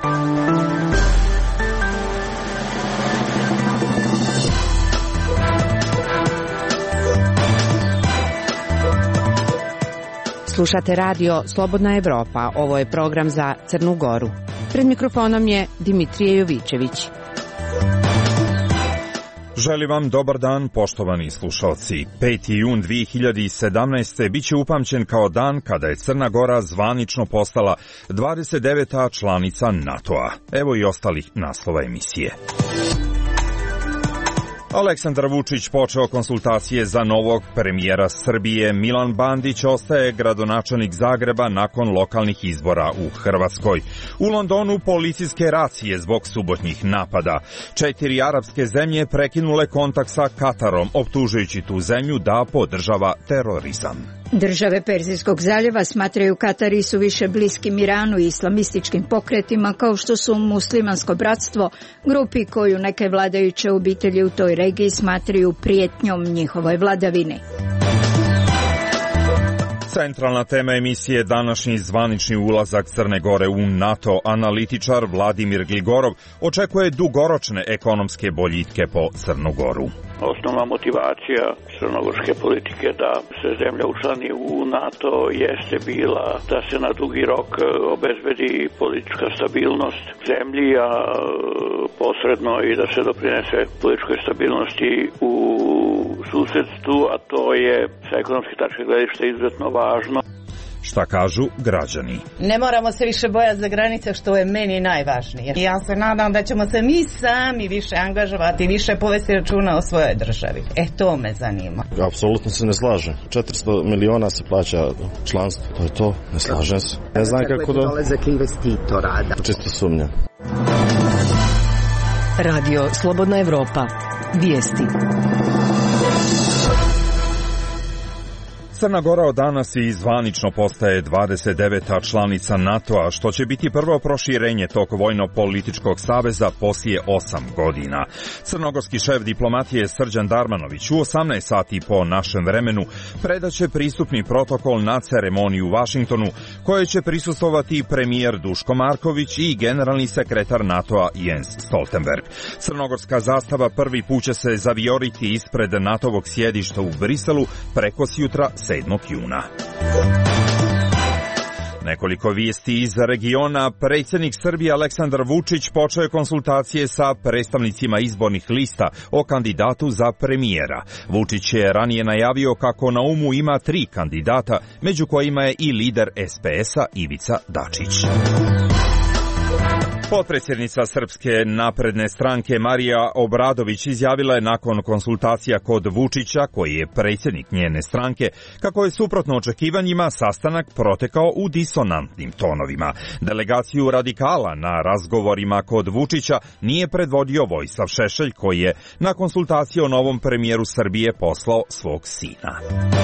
Slušate radio Slobodna Evropa. Ovo je program za Crnu Goru. Pred mikrofonom je Dimitrije Jovićević. Želim vam dobar dan, poštovani slušalci. 5. jun 2017. biće upamćen kao dan kada je Crna Gora zvanično postala 29. članica NATO-a. Evo i ostalih naslova emisije. Aleksandar Vučić počeo konsultacije za novog premijera Srbije. Milan Bandić ostaje gradonačelnik Zagreba nakon lokalnih izbora u Hrvatskoj. U Londonu policijske racije zbog subotnjih napada. 4 arapske zemlje prekinule kontakt sa Katarom, optužujući tu zemlju da podržava terorizam. Države Perzijskog zaljeva smatraju Katar i su više bliskim Iranu i islamističkim pokretima kao što su Muslimansko bratstvo, grupi koju neke vladajuće obitelji u toj regiji smatraju prijetnjom njihovoj vladavini. Centralna tema emisije današnji zvanični ulazak Crne Gore u NATO. Analitičar Vladimir Gligorov očekuje dugoročne ekonomske boljitke po Crnu Goru. Osnovna motivacija crnogorske politike da se zemlja učlani u NATO jeste bila da se na dugi rok obezbedi politička stabilnost zemlji, a posredno i da se doprinese političkoj stabilnosti u susedstvu, a to je sa ekonomske tačke gledišta izuzetno važno. Šta kažu građani? Ne moramo se više bojati za granice, što je meni najvažnije. Ja se nadam da ćemo se mi sami više angažovati, više povesti računa o svojoj državi. To me zanima. Apsolutno se ne slažem. 400 miliona se plaća članstvo. To je to. Ne slažem se. Ne znam kako da... dolazak investitora. Čisto sumnja. Radio Slobodna Evropa. Vijesti. Crna Gora od danas i zvanično postaje 29. članica NATO-a, što će biti prvo proširenje tog vojno-političkog saveza poslije 8 godina. Crnogorski šef diplomatije Srđan Darmanović u 18 sati po našem vremenu predaće pristupni protokol na ceremoniju u Vašingtonu, koje će prisustvovati premijer Duško Marković i generalni sekretar NATO-a Jens Stoltenberg. Crnogorska zastava prvi put će se zavijoriti ispred NATO-vog sjedišta u Briselu prekosjutra 7. juna. Nekoliko vijesti iz regiona. Predsjednik Srbije Aleksandar Vučić počeo je konsultacije sa predstavnicima izbornih lista o kandidatu za premijera. Vučić je ranije najavio kako na umu ima 3 kandidata, među kojima je i lider SPS-a Ivica Dačić. Potpredsjednica Srpske napredne stranke Marija Obradović izjavila je nakon konsultacija kod Vučića, koji je predsjednik njene stranke, kako je suprotno očekivanjima sastanak protekao u disonantnim tonovima. Delegaciju radikala na razgovorima kod Vučića nije predvodio Vojislav Šešelj, koji je na konsultaciji o novom premijeru Srbije poslao svog sina.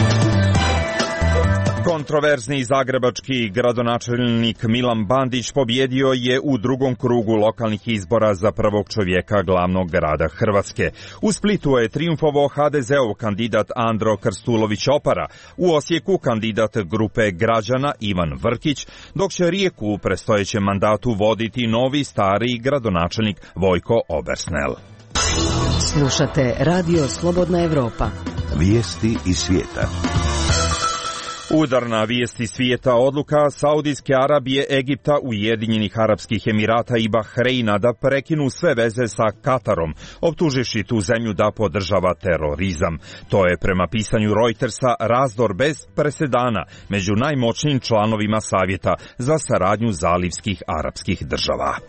Kontroverzni zagrebački gradonačelnik Milan Bandić pobjedio je u drugom krugu lokalnih izbora za prvog čovjeka glavnog grada Hrvatske. U Splitu je trijumfovao HDZ-ov kandidat Andro Krstulović Opara, u Osijeku kandidat grupe građana Ivan Vrkić, dok će Rijeku u predstojećem mandatu voditi novi stari gradonačelnik Vojko Obersnel. Slušate radio Slobodna Evropa. Vijesti iz svijeta. Udarna vijesti svijeta, odluka Saudijske Arabije, Egipta, Ujedinjenih Arapskih Emirata i Bahreina da prekinu sve veze sa Katarom, optuživši tu zemlju da podržava terorizam. To je prema pisanju Reutersa razdor bez presedana među najmoćnijim članovima Savjeta za saradnju zalivskih arapskih država.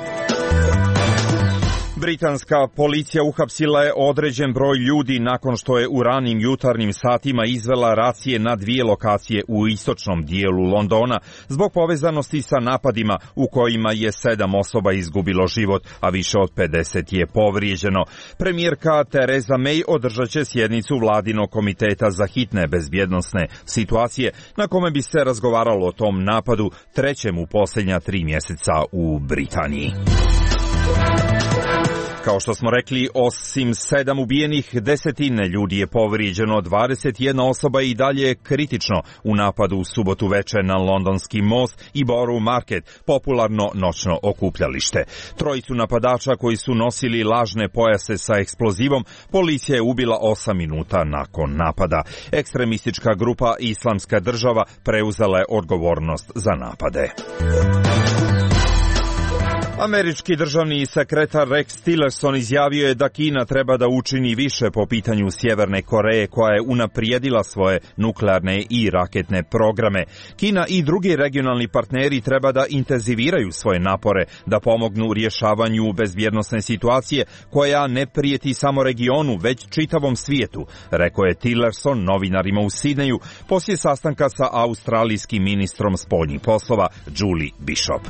Britanska policija uhapsila je određen broj ljudi nakon što je u ranim jutarnjim satima izvela racije na 2 lokacije u istočnom dijelu Londona zbog povezanosti sa napadima u kojima je 7 osoba izgubilo život, a više od 50 je povrijeđeno. Premijerka Theresa May održat će sjednicu vladinog komiteta za hitne bezbjednosne situacije na kome bi se razgovaralo o tom napadu, trećem u posljednja 3 mjeseca u Britaniji. Kao što smo rekli, osim 7 ubijenih, desetine ljudi je povrijeđeno, 21 osoba i dalje je kritično u napadu u subotu veče na Londonski most i Borough Market, popularno noćno okupljalište. Trojicu napadača koji su nosili lažne pojase sa eksplozivom, policija je ubila 8 minuta nakon napada. Ekstremistička grupa Islamska država preuzela je odgovornost za napade. Američki državni sekretar Rex Tillerson izjavio je da Kina treba da učini više po pitanju Sjeverne Koreje, koja je unaprijedila svoje nuklearne i raketne programe. Kina i drugi regionalni partneri treba da intenziviraju svoje napore da pomognu rješavanju bezbjednosne situacije koja ne prijeti samo regionu, već čitavom svijetu, rekao je Tillerson novinarima u Sidneju poslije sastanka sa australijskim ministrom spoljnih poslova Julie Bishop.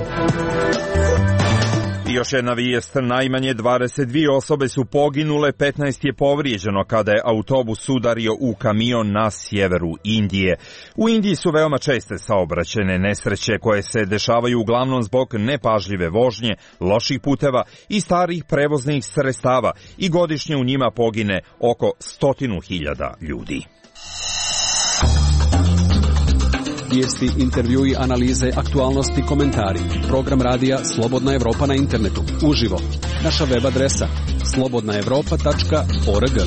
I još jedna vijest, najmanje 22 osobe su poginule, 15 je povrijeđeno kada je autobus udario u kamion na sjeveru Indije. U Indiji su veoma česte saobraćajne nesreće koje se dešavaju uglavnom zbog nepažljive vožnje, loših puteva i starih prevoznih sredstava i godišnje u njima pogine oko 100.000 ljudi. Vijesti, intervjui, analize, aktualnosti, komentari. Program radija Slobodna Evropa na internetu. Uživo. Naša web adresa slobodnaevropa.org.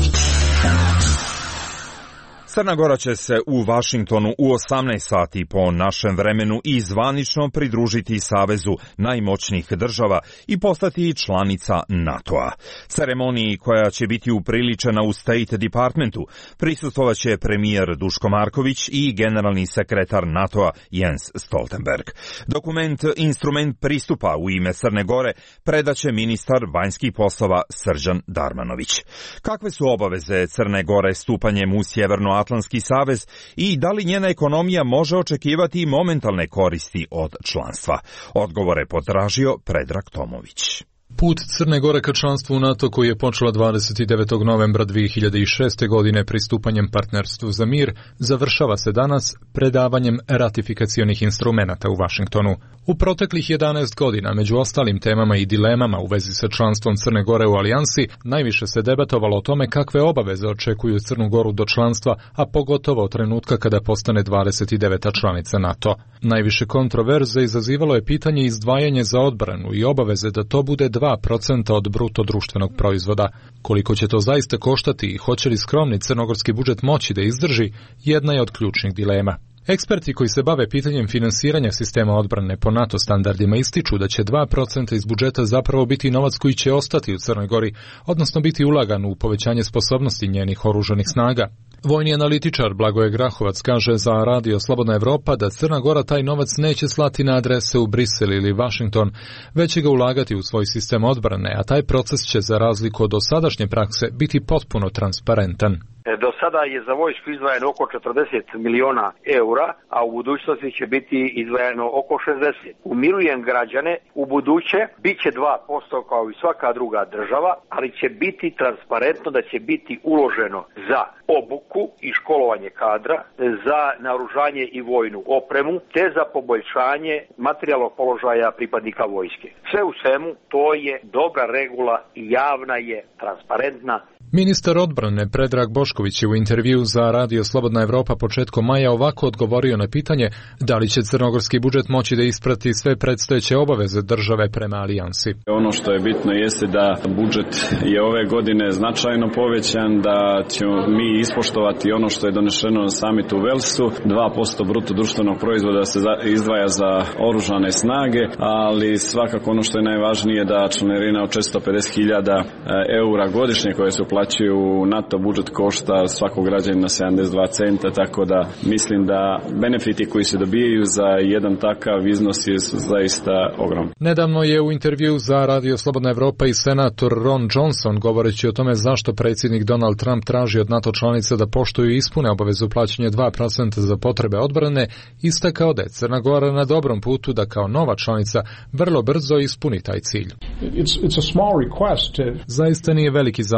Crna Gora će se u Vašingtonu u 18 sati po našem vremenu i zvanično pridružiti Savezu najmoćnijih država i postati članica NATO-a. Ceremoniji koja će biti upriličena u State Departmentu prisustvovat će premijer Duško Marković i generalni sekretar NATO-a Jens Stoltenberg. Dokument Instrument pristupa u ime Crne Gore predaće ministar vanjskih poslova Srđan Darmanović. Kakve su obaveze Crne Gore stupanjem u Sjevernoatlantski savez i da li njena ekonomija može očekivati momentalne koristi od članstva? Odgovore potražio Predrag Tomović. Put Crne Gore ka članstvu u NATO, koji je počela 29. novembra 2006. godine pristupanjem Partnerstvu za mir, završava se danas predavanjem ratifikacionih instrumenata u Vašingtonu. U proteklih 11 godina, među ostalim temama i dilemama u vezi sa članstvom Crne Gore u alijansi, najviše se debatovalo o tome kakve obaveze očekuju Crnu Goru do članstva, a pogotovo od trenutka kada postane 29. članica NATO. Najviše kontroverze izazivalo je pitanje izdvajanja za odbranu i obaveze da to bude 2% od bruto društvenog proizvoda. Koliko će to zaista koštati i hoće li skromni crnogorski budžet moći da izdrži, jedna je od ključnih dilema. Eksperti koji se bave pitanjem finansiranja sistema odbrane po NATO standardima ističu da će 2% iz budžeta zapravo biti novac koji će ostati u Crnoj Gori, odnosno biti ulagan u povećanje sposobnosti njenih oružanih snaga. Vojni analitičar Blagoje Grahovac kaže za radio Slobodna Evropa da Crna Gora taj novac neće slati na adrese u Brisel ili Washington, već će ga ulagati u svoj sistem odbrane, a taj proces će za razliku od dosadašnje prakse biti potpuno transparentan. Do sada je za vojsku izdvajano oko 40 miliona eura, a u budućnosti će biti izdvajano oko 60. Umirujem građane, u buduće bit će 2% kao i svaka druga država, ali će biti transparentno da će biti uloženo za obuku i školovanje kadra, za naoružanje i vojnu opremu, te za poboljšanje materijalnog položaja pripadnika vojske. Sve u svemu, to je dobra regula i javna je, transparentna. Ministar odbrane Predrag Bošković je u intervju za radio Slobodna Evropa početkom maja ovako odgovorio na pitanje da li će crnogorski budžet moći da isprati sve predstojeće obaveze države prema alijansi. Ono što je bitno jeste da budžet je ove godine značajno povećan, da ćemo mi ispoštovati ono što je donešeno na samitu u Velsu, 2% bruto društvenog proizvoda se izdvaja za oružane snage, ali svakako ono što je najvažnije da članarina od 450.000 eura godišnje koje se uplaćuju u NATO budžet košta svakog građanina 72 centa, tako da mislim da benefiti koji se dobijaju za jedan takav iznos je zaista ogrom. Nedavno je u intervju za radio Slobodna Evropa i senator Ron Johnson, govoreći o tome zašto predsjednik Donald Trump traži od NATO članica da poštuju i ispune obavezu plaćanja 2% za potrebe odbrane, istakao da je Crna Gora na dobrom putu da kao nova članica vrlo brzo ispuni taj cilj. It's a small request to... Zaista nije veliki zahtjev da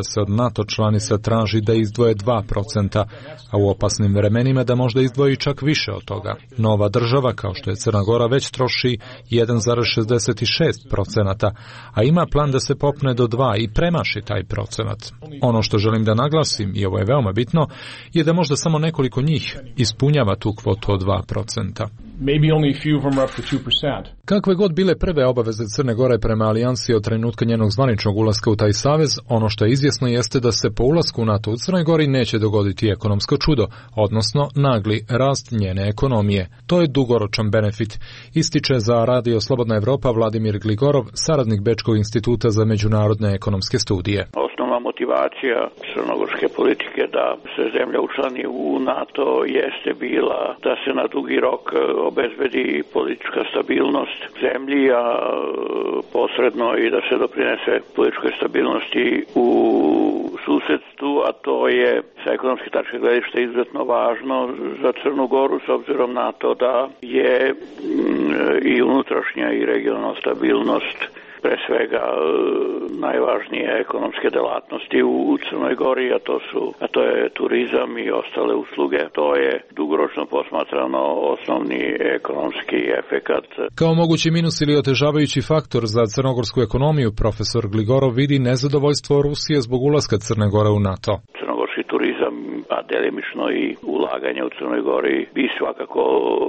se od NATO članica traži da izdvoje 2%, a u opasnim vremenima da možda izdvoji čak više od toga. Nova država, kao što je Crna Gora, već troši 1,66%, a ima plan da se popne do 2 i premaši taj procenat. Ono što želim da naglasim, i ovo je veoma bitno, je da možda samo nekoliko njih ispunjava tu kvotu od 2%. Maybe only a few of them are up to 2%. Kakve god bile prve obaveze Crne Gore prema alijansi od trenutka njenog zvaničnog ulaska u taj savez, ono što je izvjesno jeste da se po ulasku u NATO u Crnoj Gori neće dogoditi ekonomsko čudo, odnosno nagli rast njene ekonomije. To je dugoročan benefit, ističe za Radio Slobodna Evropa Vladimir Gligorov, saradnik Bečkog instituta za međunarodne ekonomske studije. Osnovna motivacija crnogorske politike da se zemlja učlani u NATO jeste bila da se na dugi rok obezbedi politička stabilnost zemlji, a posredno i da se doprinese političkoj stabilnosti u susedstvu, a to je sa ekonomske tačke gledišta izuzetno važno za Crnu Goru s obzirom na to da je i unutrašnja i regionalna stabilnost pre svega najvažnije ekonomske delatnosti u Crnoj Gori, a to je turizam i ostale usluge. To je dugoročno posmatrano osnovni ekonomski efekat. Kao mogući minus ili otežavajući faktor za crnogorsku ekonomiju, profesor Gligorov vidi nezadovoljstvo Rusije zbog ulaska Crne Gore u NATO. Crnogorski turizam, a delimično i ulaganje u Crnoj Gori bi svakako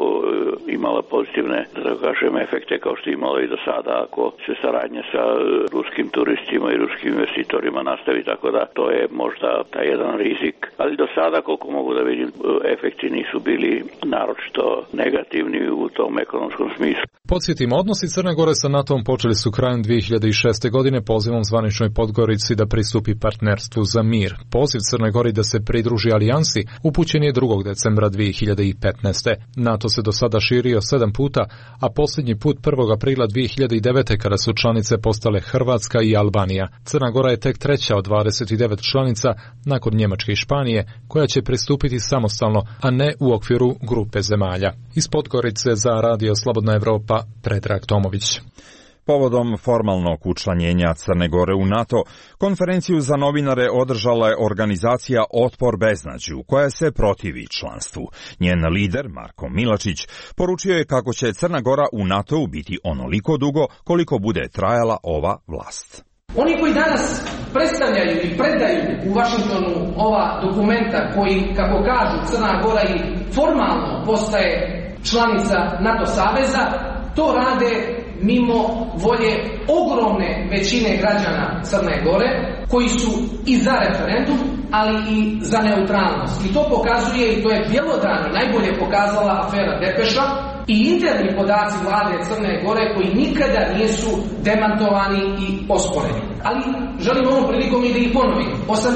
imala pozitivne, da kažem, efekte kao što je imalo i do sada ako se saradnja sa ruskim turistima i ruskim investitorima nastavi, tako da to je možda taj jedan rizik. Ali do sada, koliko mogu da vidim, efekti nisu bili naročito negativni u tom ekonomskom smislu. Podsjetimo, odnosi Crne Gore sa NATO-om počeli su krajem 2006. godine pozivom zvaničnoj Podgorici da pristupi partnerstvu za mir. Poziv Crne Gori da se pridruži alijansi upućen je 2. decembra 2015. NATO se do sada širio 7 puta, a posljednji put 1. aprila 2009. kada su članice postale Hrvatska i Albanija. Crna Gora je tek treća od 29 članica nakon Njemačke i Španije, koja će pristupiti samostalno, a ne u okviru grupe zemalja. Iz Podgorice za Radio Slobodna Evropa, Predrag Tomović. Povodom formalnog učlanjenja Crne Gore u NATO, konferenciju za novinare održala je organizacija Otpor beznađu, koja se protivi članstvu. Njen lider, Marko Milačić, poručio je kako će Crna Gora u NATO-u biti onoliko dugo koliko bude trajala ova vlast. Oni koji danas predstavljaju i predaju u Vašingtonu ova dokumenta koji, kako kažu, Crna Gora i formalno postaje članica NATO saveza, to rade mimo volje ogromne većine građana Crne Gore, koji su i za referendum, ali i za neutralnost. I to pokazuje, i to je bjelodano najbolje pokazala afera Depeša i interni podaci vlade Crne Gore koji nikada nisu demantovani i osporeni. Ali želim ovom prilikom i da ih ponovim.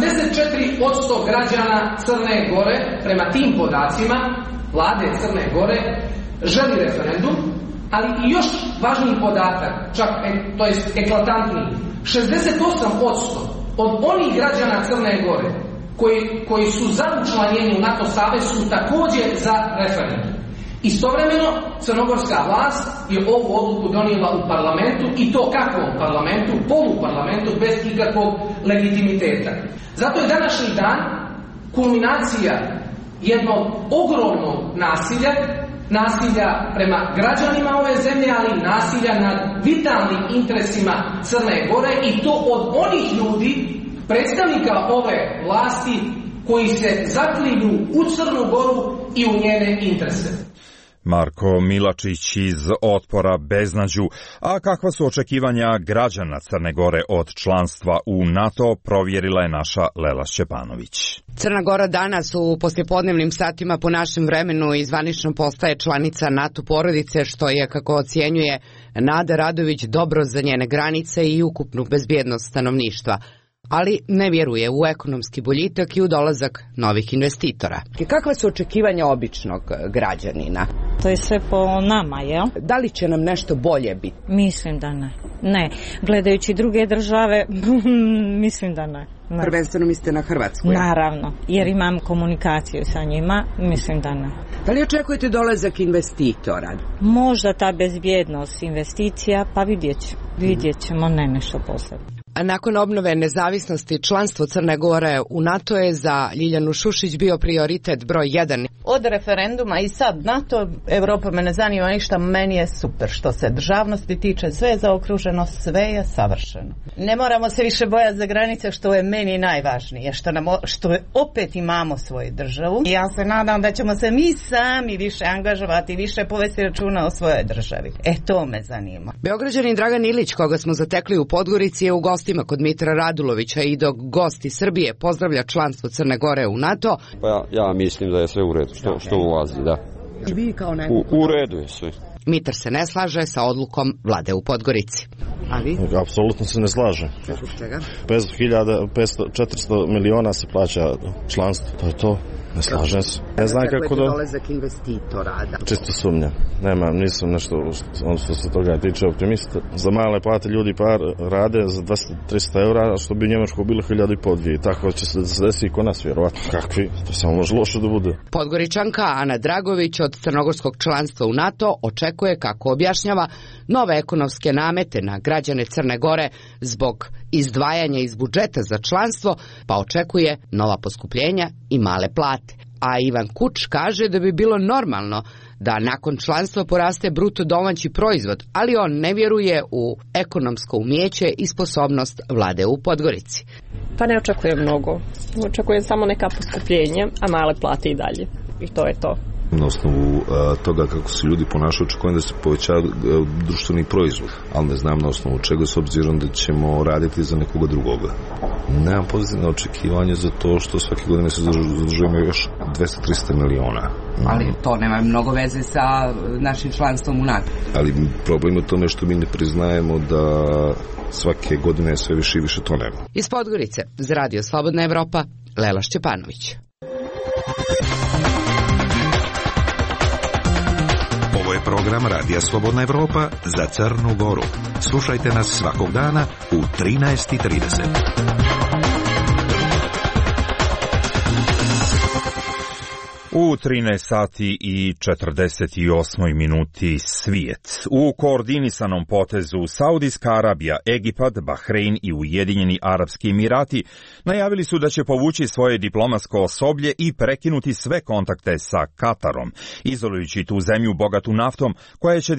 84% građana Crne Gore, prema tim podacima vlade Crne Gore, želi referendum, ali i još važniji podatak, čak to je eklatantniji, 68% od onih građana Crne Gore koji su za učlanjenje u NATO savez su također za referendum. Istovremeno, crnogorska vlast je ovu odluku donijela u parlamentu, i to kakvom parlamentu? Poluparlamentu, bez ikakvog legitimiteta. Zato je današnji dan kulminacija jednog ogromnog nasilja prema građanima ove zemlje, ali i nasilja nad vitalnim interesima Crne Gore, i to od onih ljudi, predstavnika ove vlasti, koji se zaklinju u Crnu Goru i u njene interese. Marko Milačić iz Otpora beznađu. A kakva su očekivanja građana Crne Gore od članstva u NATO, provjerila je naša Lela Šćepanović. Crna Gora danas u poslijepodnevnim satima po našem vremenu i zvanično postaje članica NATO porodice, što je, kako ocjenjuje Nada Radović, dobro za njene granice i ukupnu bezbjednost stanovništva. Ali ne vjeruje u ekonomski boljitak i u dolazak novih investitora. Kakva su očekivanja običnog građanina? To je sve po nama, jel? Da li će nam nešto bolje biti? Mislim da ne. Ne. Gledajući druge države, mislim da ne. Prvenstveno mislite na Hrvatsku? Naravno, jer imam komunikaciju sa njima, mislim da ne. Da li očekujete dolazak investitora? Možda ta bezbjednost investicija, pa vidjet ćemo, ne nešto posebno. A nakon obnove nezavisnosti, članstvo Crne Gore u NATO je za Ljiljanu Šušić bio prioritet broj 1. Od referenduma i sad NATO, Evropa me ne zanima ništa, meni je super. Što se državnosti tiče, sve je zaokruženo, sve je savršeno. Ne moramo se više bojati za granice, što je meni najvažnije, što opet imamo svoju državu. I ja se nadam da ćemo se mi sami više angažovati, više povesti računa o svojoj državi. To me zanima. Beograđanin Dragan Ilić, koga smo zatekli u Podgorici, je u gostima kod Mitra Radulovića i dok gosti Srbije pozdravlja članstvo Crne Gore u NATO. Pa ja mislim da je sve u redu, što ulazi, da. I vi kao neko? U redu je sve. Mitar se ne slaže sa odlukom vlade u Podgorici. A vi? Apsolutno se ne slaže. Zbog čega? 400 miliona se plaća članstvo, to je to. Ne slažem se. Ne znam kako da... dolazak investitora. Čisto sumnja. Nisam nešto, što se toga tiče, optimista. Za male plate ljudi rade za 200-300 eura, što bi u Njemačkoj bilo 1.500. Tako će se desiti i kod nas, vjerovatno. Kakvi? To samo može loše da bude. Podgoričanka Ana Dragović od crnogorskog članstva u NATO očekuje, kako objašnjava, nove ekonomske namete na građane Crne Gore zbog izdvajanja iz budžeta za članstvo, pa očekuje nova poskupljenja i male plate. A Ivan Kuč kaže da bi bilo normalno da nakon članstva poraste bruto domaći proizvod, ali on ne vjeruje u ekonomsko umijeće i sposobnost vlade u Podgorici. Pa ne očekujem mnogo. Očekujem samo neka poskupljenja, a male plate i dalje. I to je to. Na osnovu toga kako se ljudi ponašaju, očekujem da se poveća društveni proizvod, ali ne znam na osnovu čega, s obzirom da ćemo raditi za nekoga drugoga. Nemam pozitivne očekivanje za to što svake godine se zadužujemo još 200-300 miliona. Ali to nema mnogo veze sa našim članstvom u NATO. Ali problem je u tome što mi ne priznajemo da svake godine sve više i više tonemo. Iz Podgorice, za Radio Slobodna Evropa, Lela Šćepanović. Ovo je program Radija Slobodna Evropa za Crnu Goru. Slušajte nas svakog dana u 13:30. U 13 sati i 48 minuti svijet. U koordinisanom potezu Saudijska Arabija, Egipat, Bahrein i Ujedinjeni Arapski Emirati najavili su da će povući svoje diplomatsko osoblje i prekinuti sve kontakte sa Katarom, izolujući tu zemlju bogatu naftom koja će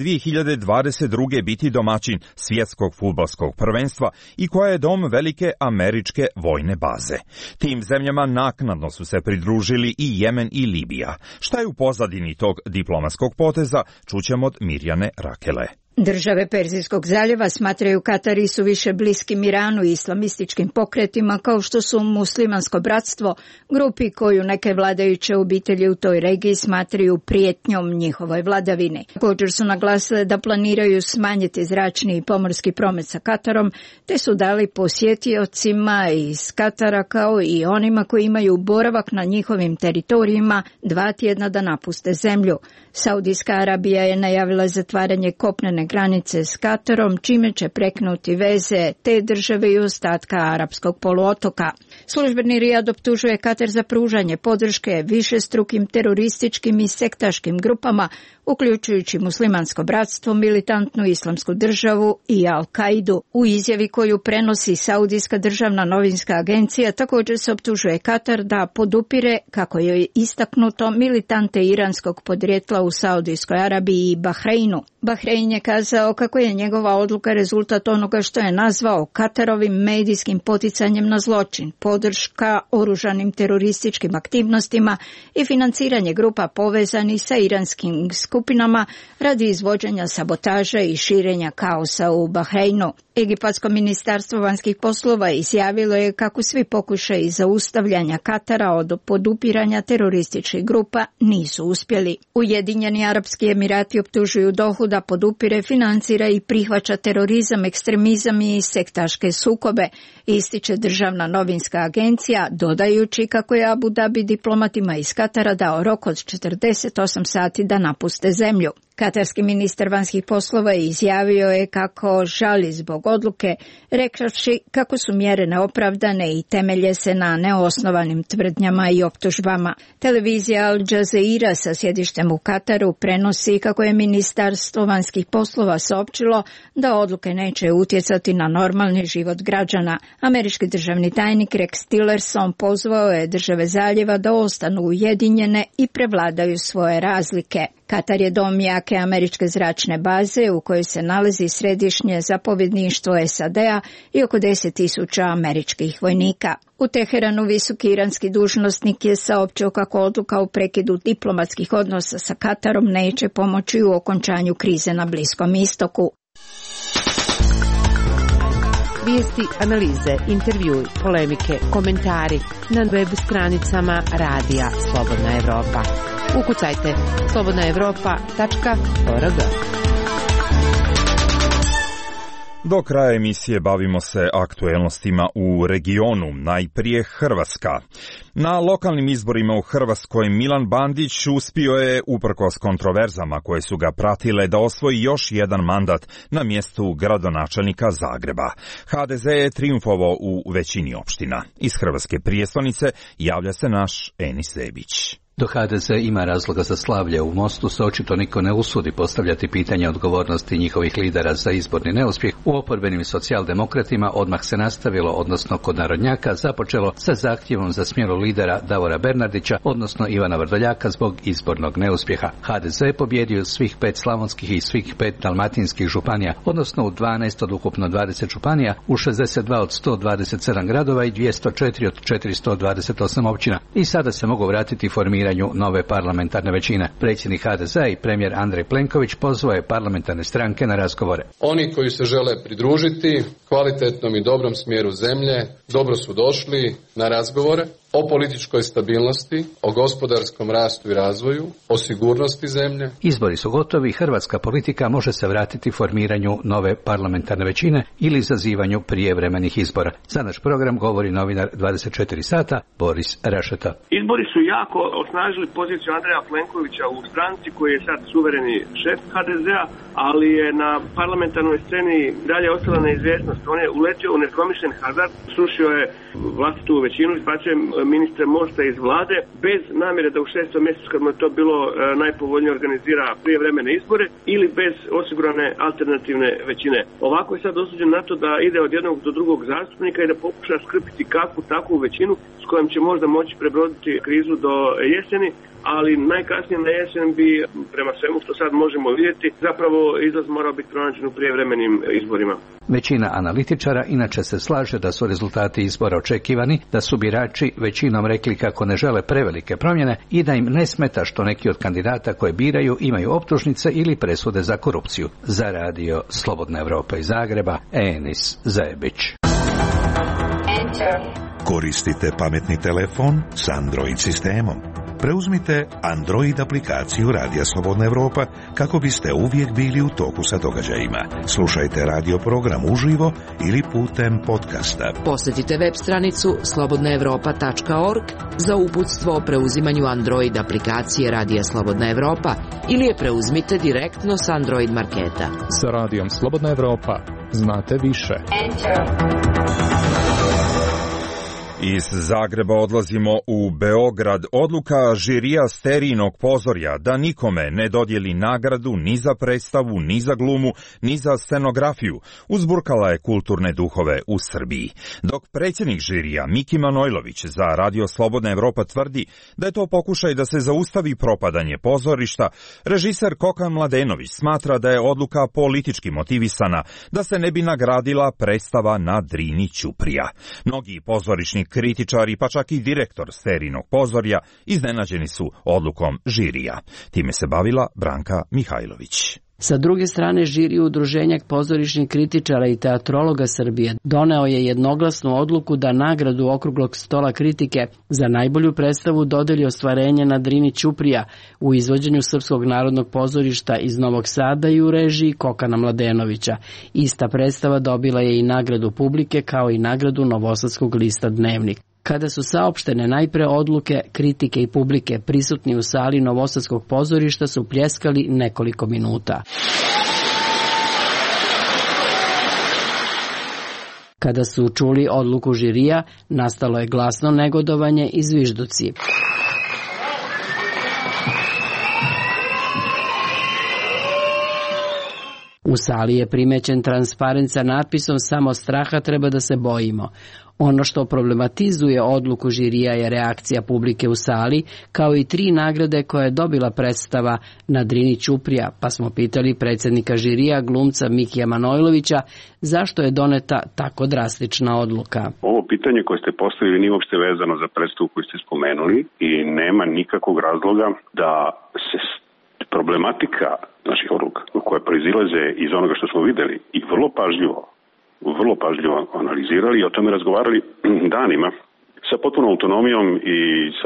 2022. biti domaćin svjetskog fudbalskog prvenstva i koja je dom velike američke vojne baze. Tim zemljama naknadno su se pridružili i Jemen i Libija. Šta je u pozadini tog diplomatskog poteza, čućemo od Mirjane Rakele. Države Perzijskog zaljeva smatraju Katar i su više bliskim Iranu i islamističkim pokretima kao što su muslimansko bratstvo, grupi koju neke vladajuće obitelji u toj regiji smatraju prijetnjom njihovoj vladavini. Također su naglasile da planiraju smanjiti zračni i pomorski promet sa Katarom, te su dali posjetiocima iz Katara kao i onima koji imaju boravak na njihovim teritorijima 2 tjedna da napuste zemlju. Saudijska Arabija je najavila zatvaranje kopnene granice s Katarom, čime će prekinuti veze te države i ostatka arapskog poluotoka. Službeni Rijad optužuje Katar za pružanje podrške višestrukim terorističkim i sektaškim grupama, uključujući muslimansko bratstvo, militantnu islamsku državu i Al-Kaidu. U izjavi koju prenosi Saudijska državna novinska agencija također se optužuje Katar da podupire, kako je istaknuto, militante iranskog podrijetla u Saudijskoj Arabiji i Bahreinu. Bahrein je kazao kako je njegova odluka rezultat onoga što je nazvao Katarovim medijskim poticanjem na zločin, podrška oružanim terorističkim aktivnostima i financiranje grupa povezanih sa iranskim skupinama radi izvođenja sabotaže i širenja kaosa u Bahreinu. Egipatsko ministarstvo vanjskih poslova izjavilo je kako svi pokušaji zaustavljanja Katara od podupiranja terorističkih grupa nisu uspjeli. Ujedinjeni Arapski Emirati optužuju Dohu da podupire, financira i prihvaća terorizam, ekstremizam i sektaške sukobe, ističe državna novinska agencija, dodajući kako je Abu Dhabi diplomatima iz Katara dao rok od 48 sati da napuste zemlju. Katarski ministar vanjskih poslova izjavio je kako žali zbog odluke, rekavši kako su mjere neopravdane i temelje se na neosnovanim tvrdnjama i optužbama. Televizija Al Jazeera sa sjedištem u Kataru prenosi kako je Ministarstvo vanjskih poslova saopćilo da odluke neće utjecati na normalni život građana. Američki državni tajnik Rex Tillerson pozvao je države zaljeva da ostanu ujedinjene i prevladaju svoje razlike. Katar je dom jake američke zračne baze u kojoj se nalazi središnje zapovjedništvo SAD-a i oko 10.000 američkih vojnika. U Teheranu visoki iranski dužnosnik je saopćio kako odluka o prekidu diplomatskih odnosa sa Katarom neće pomoći u okončanju krize na Bliskom istoku. Vijesti, analize, intervjui, polemike, komentari na web stranicama Radija Slobodna Evropa. Ukucajte slobodnaevropa.org. Do kraja emisije bavimo se aktuelnostima u regionu, najprije Hrvatska. Na lokalnim izborima u Hrvatskoj Milan Bandić uspio je, uprkos kontroverzama koje su ga pratile, da osvoji još jedan mandat na mjestu gradonačelnika Zagreba. HDZ je trijumfovao u većini opština. Iz hrvatske prijestolnice javlja se naš Enis Zebić. Dok HDZ ima razloga za slavlje u Mostu, se očito niko ne usudi postavljati pitanje odgovornosti njihovih lidera za izborni neuspjeh. U oporbenim socijaldemokratima odmah se nastavilo, odnosno kod narodnjaka započelo sa zahtjevom za smjenu lidera Davora Bernardića, odnosno Ivana Vrdoljaka zbog izbornog neuspjeha. HDZ je pobjedio svih 5 slavonskih i svih 5 dalmatinskih županija, odnosno u 12 od ukupno 20 županija, u 62 od 127 gradova i 204 od 428 općina. I sada se mogu vratiti formirati nove parlamentarne većine. Predsjednik HDZ-a i premijer Andrej Plenković pozvao je parlamentarne stranke na razgovore. Oni koji se žele pridružiti kvalitetnom i dobrom smjeru zemlje, dobro su došli na razgovore o političkoj stabilnosti, o gospodarskom rastu i razvoju, o sigurnosti zemlje. Izbori su gotovi, hrvatska politika može se vratiti formiranju nove parlamentarne većine ili izazivanju prijevremenih izbora. Za naš program govori novinar 24 sata Boris Rašeta. Izbori su jako osnažili poziciju Andreja Plenkovića u stranci koji je sad suvereni šef HDZ-a, ali je na parlamentarnoj sceni dalje ostala neizvjesnost. On je uletio u nepromišljen hazard, srušio je vlastitu većinu, izbacio ministre Mosta iz vlade bez namjere da u 6. mjesecu, kad mu je to bilo najpovoljnije, organizira prijevremene izbore ili bez osigurane alternativne većine. Ovako je sad osuđen na to da ide od jednog do drugog zastupnika i da pokuša skrpiti kakvu takvu većinu s kojom će možda moći prebroditi krizu do jeseni, ali najkasnije na jesen bi, prema svemu što sad možemo vidjeti, zapravo izlaz morao biti pronađen u prijevremenim izborima. Većina analitičara inače se slaže da su rezultati izbora očekivani, da su birači većinom rekli kako ne žele prevelike promjene i da im ne smeta što neki od kandidata koje biraju imaju optužnice ili presude za korupciju. Za radio Slobodna Evropa iz Zagreba, Enis Zebić. Koristite pametni telefon s Android sistemom. Preuzmite Android aplikaciju Radija Slobodna Evropa kako biste uvijek bili u toku sa događajima. Slušajte radio program uživo ili putem podcasta. Posjetite web stranicu slobodnaevropa.org za uputstvo o preuzimanju Android aplikacije Radija Slobodna Evropa ili je preuzmite direktno s Android marketa. Sa Radijom Slobodna Evropa znate više. Iz Zagreba odlazimo u Beograd. Odluka žirija Sterijinog pozorja da nikome ne dodijeli nagradu ni za predstavu, ni za glumu, ni za scenografiju uzburkala je kulturne duhove u Srbiji. Dok predsjednik žirija Miki Manojlović za Radio Slobodna Evropa tvrdi da je to pokušaj da se zaustavi propadanje pozorišta, režiser Kokan Mladenović smatra da je odluka politički motivisana, da se ne bi nagradila predstava na Drini Ćuprija. Mnogi pozorišni kritičari, pa čak i direktor Sterijinog pozorja, iznenađeni su odlukom žirija. Time se bavila Branka Mihajlović. Sa druge strane, žiri Udruženja pozorišnih kritičara i teatrologa Srbije doneo je jednoglasnu odluku da nagradu okruglog stola kritike za najbolju predstavu dodeli ostvarenje na Drini Ćuprija u izvođenju Srpskog narodnog pozorišta iz Novog Sada i u režiji Kokana Mladenovića. Ista predstava dobila je i nagradu publike kao i nagradu Novosadskog lista Dnevnik. Kada su saopštene najpre odluke, kritike i publike, prisutni u sali Novosadskog pozorišta su pljeskali nekoliko minuta. Kada su čuli odluku žirija, nastalo je glasno negodovanje i zvižduci. U sali je primećen transparent sa natpisom "Samo straha treba da se bojimo". Ono što problematizuje odluku žirija je reakcija publike u sali, kao i 3 nagrade koje je dobila predstava na Drini Ćuprija, pa smo pitali predsjednika žirija, glumca Mikija Manojlovića, zašto je doneta tako drastična odluka. Ovo pitanje koje ste postavili nije uopšte vezano za predstavu koju ste spomenuli i nema nikakvog razloga da se problematika naših odluka koje proizilaze iz onoga što smo videli i vrlo pažljivo analizirali i o tome razgovarali danima sa potpunom autonomijom i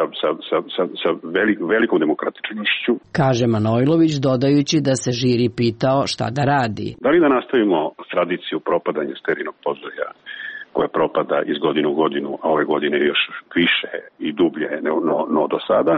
sa velikom demokratičnošću. Kaže Manojlović, dodajući da se žiri pitao šta da radi. Da li da nastavimo tradiciju propadanja sterilnog pozorja koja propada iz godine u godinu, a ove godine još više i dublje no do sada,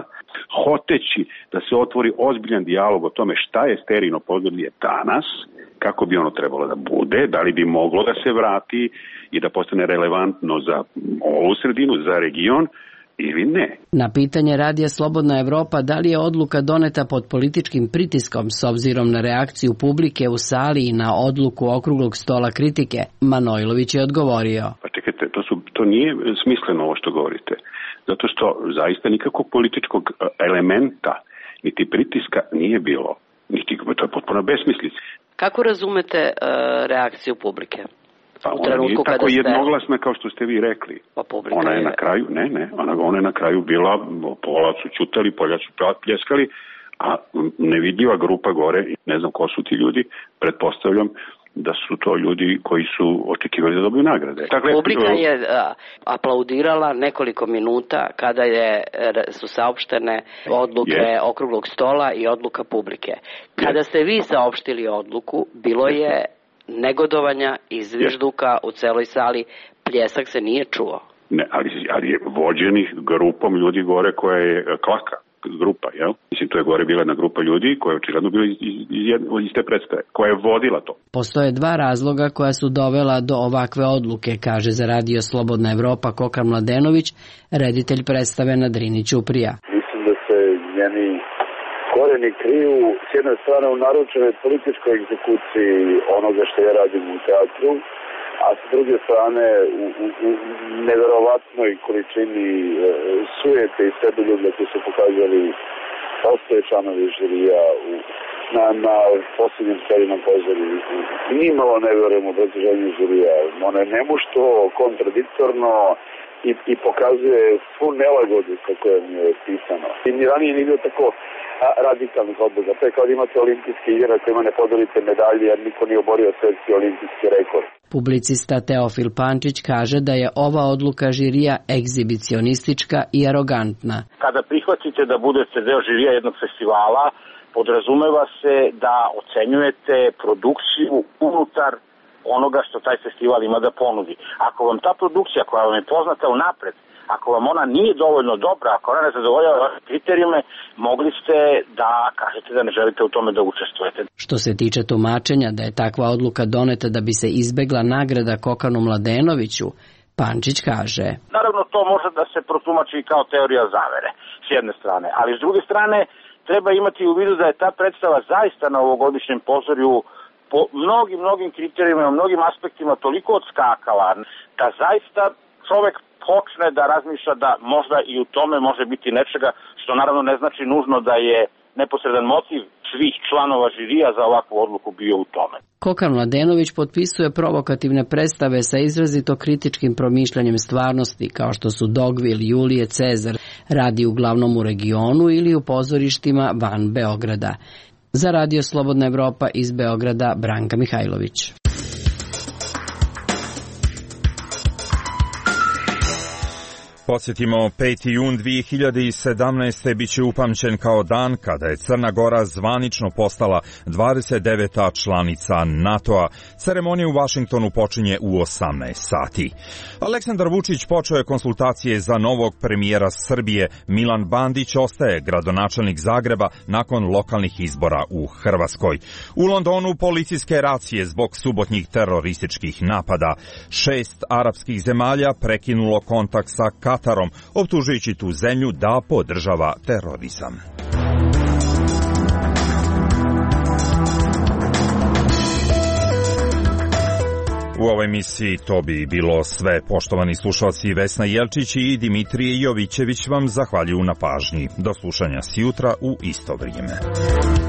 hoteći da se otvori ozbiljan dijalog o tome šta je sterilno pozorje danas, kako bi ono trebalo da bude, da li bi moglo da se vrati i da postane relevantno za ovu sredinu, za region, ili ne. Na pitanje Radija Slobodna Evropa da li je odluka doneta pod političkim pritiskom s obzirom na reakciju publike u sali i na odluku okruglog stola kritike, Manojlović je odgovorio. Pa čekajte, to nije smisleno ovo što govorite, zato što zaista nikakvog političkog elementa niti pritiska nije bilo, niti to je potpuno besmislica. Kako razumete reakciju publike? Pa ona nije tako jednoglasna kao što ste vi rekli. Pa ona je na kraju, ona je na kraju bila, pola su ćutali, pola su pljeskali, a nevidljiva grupa gore, ne znam ko su ti ljudi, pretpostavljam da su to ljudi koji su očekivali da dobiju nagrade. Publika je aplaudirala nekoliko minuta kada su saopštene odluke okruglog stola i odluka publike. Kada ste vi saopštili odluku, bilo je negodovanja i zvižduka u celoj sali, pljesak se nije čuo. Ne, ali je vođenih grupom ljudi gore koja je klaka grupa, jel? Mislim, to je gore bila jedna grupa ljudi koja je očigledno bila iz te predstave, koja je vodila to. Postoje 2 razloga koja su dovela do ovakve odluke, kaže za Radio Slobodna Evropa Kokan Mladenović, reditelj predstave na Drini Ćuprija. Mislim da se njeni koreni kriju s jedne strane u naručenoj političkoj egzekuciji onoga što ja radim u teatru, a s druge strane u neverovatnoj količini sujete i sebiljublja koji su pokazali postoje članovi žirija na posljednjem sterilnom pozorju. Nimalo ne verujem u obrazloženju žirija. Ono je nemušto, kontradiktorno i pokazuje svu nelagodu kako je mi je pisano. I ni ranije nije bilo tako radikalnih odluka. To je kao da imate olimpijske igre na kojima ne podelite medalje jer niko nije oborio svetski olimpijski rekord. Publicista Teofil Pančić kaže da je ova odluka žirija egzibicionistička i arogantna. Kada prihvatite da budete deo žirija jednog festivala, podrazumeva se da ocenjujete produkciju unutar onoga što taj festival ima da ponudi. Ako vam ta produkcija koja vam je poznata unapred, ako vam ona nije dovoljno dobra, ako ona ne zadovoljava vaše kriterijume, mogli ste da kažete da ne želite u tome da učestvujete. Što se tiče tumačenja da je takva odluka doneta da bi se izbegla nagrada Kokanu Mladenoviću, Pančić kaže: Naravno, to može da se protumači kao teorija zavere, s jedne strane, ali s druge strane treba imati u vidu da je ta predstava zaista na ovogodišnjem pozorju po mnogim kriterijima, mnogim aspektima toliko odskakala da zaista čovek počne da razmišlja da možda i u tome može biti nečega, što naravno ne znači nužno da je neposredan motiv svih članova žirija za ovakvu odluku bio u tome. Kokan Mladenović potpisuje provokativne predstave sa izrazito kritičkim promišljanjem stvarnosti, kao što su Dogville, Julije Cezar, radi uglavnom u regionu ili u pozorištima van Beograda. Za Radio Slobodna Evropa iz Beograda, Branka Mihajlović. Podsjetimo, 5. jun 2017. biće upamćen kao dan kada je Crna Gora zvanično postala 29. članica NATO-a. Ceremonija u Vašingtonu počinje u 18 sati. Aleksandar Vučić počeo je konsultacije za novog premijera Srbije. Milan Bandić ostaje gradonačelnik Zagreba nakon lokalnih izbora u Hrvatskoj. U Londonu policijske racije zbog subotnjih terorističkih napada. 6 arapskih zemalja prekinulo kontakt sa Katarom, optužujući tu zemlju da podržava terorizam. U ovoj emisiji to bi bilo sve. Poštovani slušalci, Vesna Jelčić i Dimitrije Jovićević vam zahvaljuju na pažnji. Do slušanja sjutra u isto vrijeme.